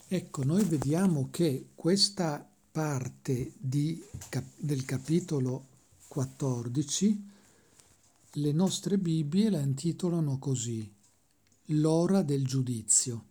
Ecco, noi vediamo che questa parte del capitolo 14, le nostre Bibbie la intitolano così: l'ora del giudizio.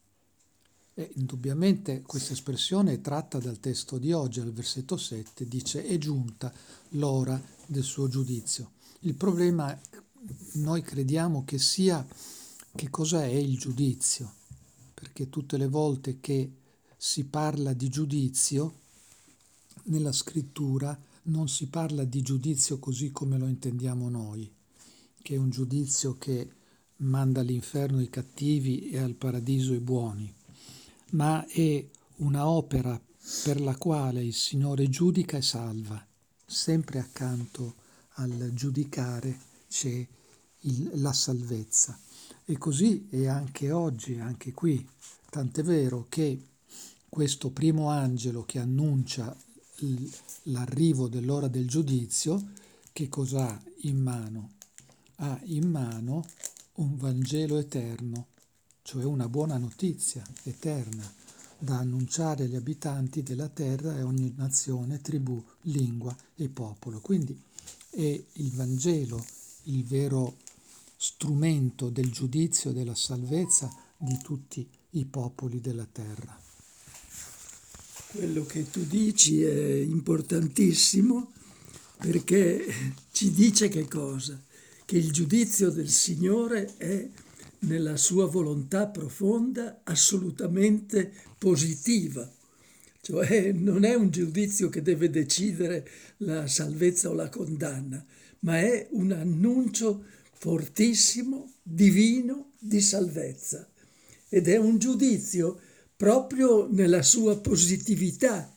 E indubbiamente questa espressione è tratta dal testo di oggi, al versetto 7, dice: è giunta l'ora del suo giudizio. Il problema, noi crediamo che sia che cosa è il giudizio, perché tutte le volte che si parla di giudizio nella scrittura non si parla di giudizio così come lo intendiamo noi, che è un giudizio che manda all'inferno i cattivi e al paradiso i buoni, ma è una opera per la quale il Signore giudica e salva. Sempre accanto al giudicare c'è la salvezza. E così è anche oggi, anche qui. Tant'è vero che questo primo angelo che annuncia l'arrivo dell'ora del giudizio, che cosa ha in mano? Ha in mano un Vangelo eterno, cioè una buona notizia eterna da annunciare agli abitanti della terra e a ogni nazione, tribù, lingua e popolo. Quindi è il Vangelo il vero strumento del giudizio e della salvezza di tutti i popoli della terra. Quello che tu dici è importantissimo perché ci dice che cosa? Che il giudizio del Signore è nella sua volontà profonda assolutamente positiva, cioè non è un giudizio che deve decidere la salvezza o la condanna, ma è un annuncio fortissimo, divino, di salvezza. Ed è un giudizio proprio nella sua positività.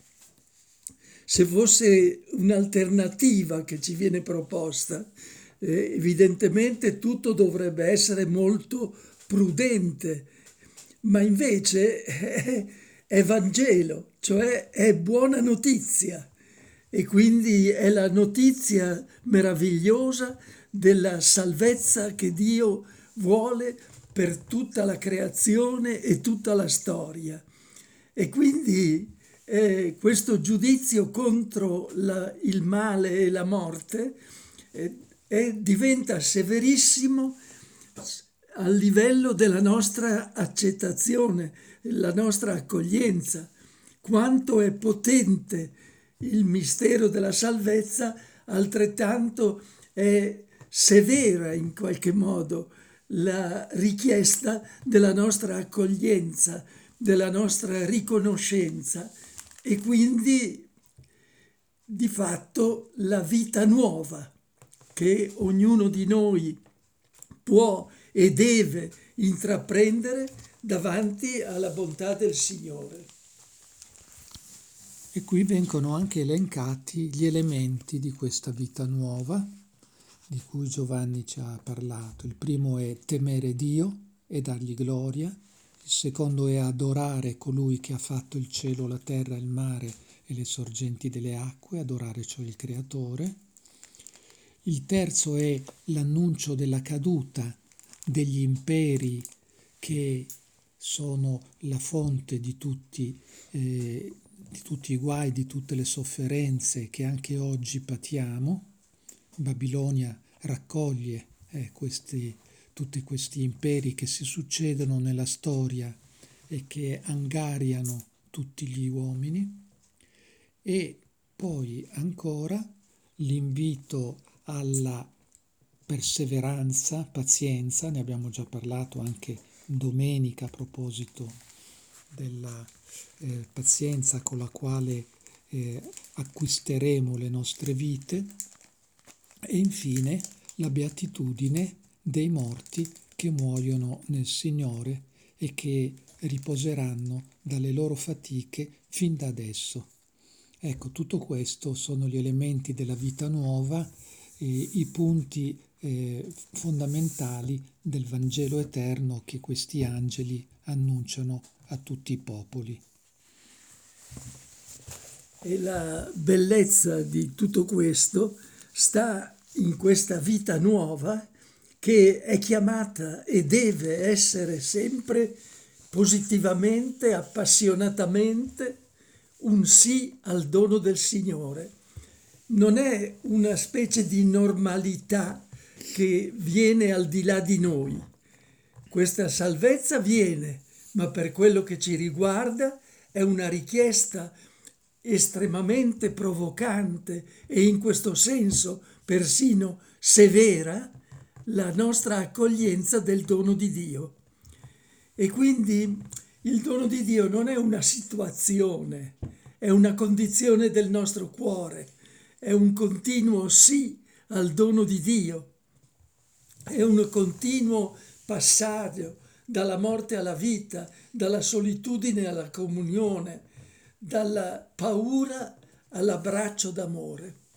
Se fosse un'alternativa che ci viene proposta, evidentemente tutto dovrebbe essere molto prudente, ma invece è Vangelo, cioè è buona notizia, e quindi è la notizia meravigliosa della salvezza che Dio vuole per tutta la creazione e tutta la storia. E quindi questo giudizio contro il male e la morte diventa severissimo a livello della nostra accettazione, la nostra accoglienza. Quanto è potente il mistero della salvezza, altrettanto è severa in qualche modo la richiesta della nostra accoglienza, della nostra riconoscenza e quindi di fatto la vita nuova che ognuno di noi può e deve intraprendere davanti alla bontà del Signore. E qui vengono anche elencati gli elementi di questa vita nuova di cui Giovanni ci ha parlato. Il primo è temere Dio e dargli gloria, il secondo è adorare colui che ha fatto il cielo, la terra, il mare e le sorgenti delle acque, adorare cioè il Creatore. Il terzo è l'annuncio della caduta degli imperi che sono la fonte di tutti i guai, di tutte le sofferenze che anche oggi patiamo. Babilonia raccoglie tutti questi imperi che si succedono nella storia e che angariano tutti gli uomini. E poi ancora l'invito alla perseveranza, pazienza, ne abbiamo già parlato anche domenica a proposito della pazienza con la quale acquisteremo le nostre vite, e infine la beatitudine dei morti che muoiono nel Signore e che riposeranno dalle loro fatiche fin da adesso. Ecco, tutto questo sono gli elementi della vita nuova, i punti fondamentali del Vangelo eterno che questi angeli annunciano a tutti i popoli. E la bellezza di tutto questo sta in questa vita nuova che è chiamata e deve essere sempre positivamente, appassionatamente, un sì al dono del Signore. Non è una specie di normalità che viene al di là di noi. Questa salvezza viene, ma per quello che ci riguarda è una richiesta estremamente provocante e in questo senso persino severa la nostra accoglienza del dono di Dio. E quindi il dono di Dio non è una situazione, è una condizione del nostro cuore, è un continuo sì al dono di Dio, è un continuo passaggio dalla morte alla vita, dalla solitudine alla comunione, dalla paura all'abbraccio d'amore.